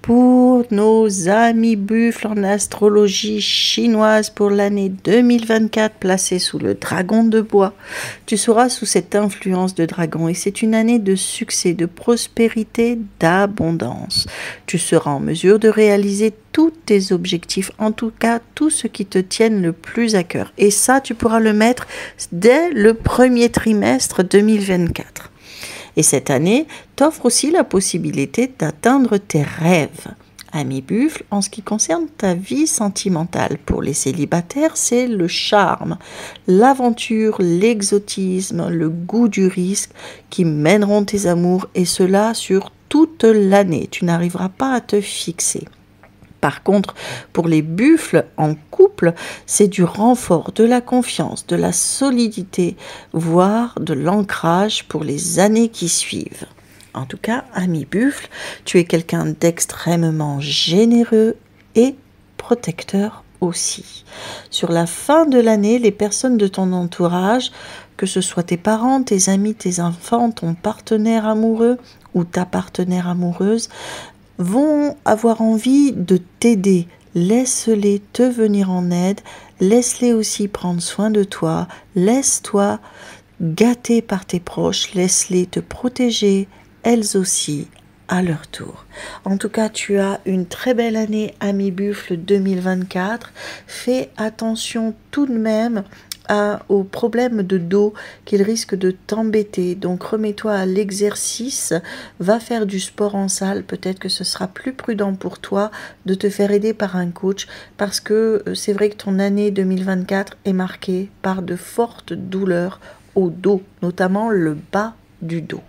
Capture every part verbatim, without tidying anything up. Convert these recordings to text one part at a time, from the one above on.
pour nos amis buffles en astrologie chinoise pour l'année deux mille vingt-quatre, placée sous le dragon de bois. Tu seras sous cette influence de dragon et c'est une année de succès, de prospérité, d'abondance. Tu seras en mesure de réaliser tous tes objectifs, en tout cas tout ce qui te tienne le plus à cœur. Et ça, tu pourras le mettre dès le premier trimestre deux mille vingt-quatre. Et cette année t'offre aussi la possibilité d'atteindre tes rêves. Ami buffle, en ce qui concerne ta vie sentimentale, pour les célibataires, c'est le charme, l'aventure, l'exotisme, le goût du risque qui mèneront tes amours et cela sur toute l'année. Tu n'arriveras pas à te fixer. Par contre, pour les buffles en couple, c'est du renfort, de la confiance, de la solidité, voire de l'ancrage pour les années qui suivent. En tout cas, ami buffle, tu es quelqu'un d'extrêmement généreux et protecteur aussi. Sur la fin de l'année, les personnes de ton entourage, que ce soit tes parents, tes amis, tes enfants, ton partenaire amoureux ou ta partenaire amoureuse, vont avoir envie de t'aider. Laisse-les te venir en aide, laisse-les aussi prendre soin de toi, laisse-toi gâter par tes proches, laisse-les te protéger, elles aussi, à leur tour. En tout cas, tu as une très belle année, ami buffle deux mille vingt-quatre. Fais attention tout de même à, aux problèmes de dos qu'il risque de t'embêter. Donc remets-toi à l'exercice, va faire du sport en salle. Peut-être que ce sera plus prudent pour toi de te faire aider par un coach parce que c'est vrai que ton année deux mille vingt-quatre est marquée par de fortes douleurs au dos, notamment le bas du dos.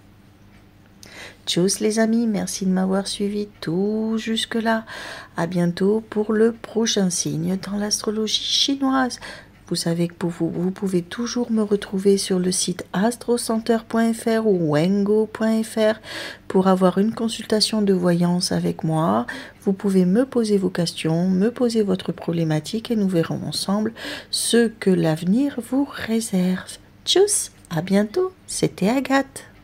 Tchuss les amis, merci de m'avoir suivi tout jusque-là. À bientôt pour le prochain signe dans l'astrologie chinoise. Vous savez que pour vous, vous pouvez toujours me retrouver sur le site astrocenter point f r ou wengo point f r pour avoir une consultation de voyance avec moi. Vous pouvez me poser vos questions, me poser votre problématique et nous verrons ensemble ce que l'avenir vous réserve. Tchuss, à bientôt, c'était Agathe.